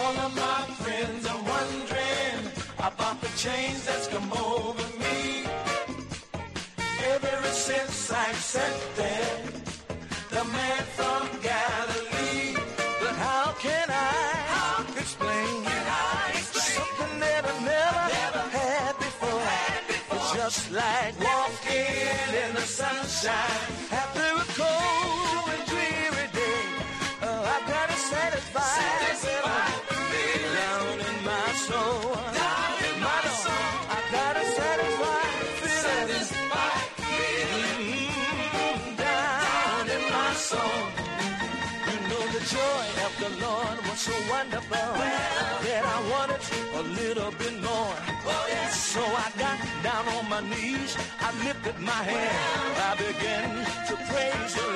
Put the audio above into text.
All of my friends are wondering about the change that's come over me. Ever since I accepted the man from Galilee. But how can I explain something that I never had before? It's just like walking in the sunshine after a cold and dreary day. I gotta satisfy down in my soul. Down in my soul. I gotta satisfy feeling down in my soul. You know the joy of the Lord was so wonderful that I wanted a little bit more. So I got down on my knees, I lifted my hand, I began to praise the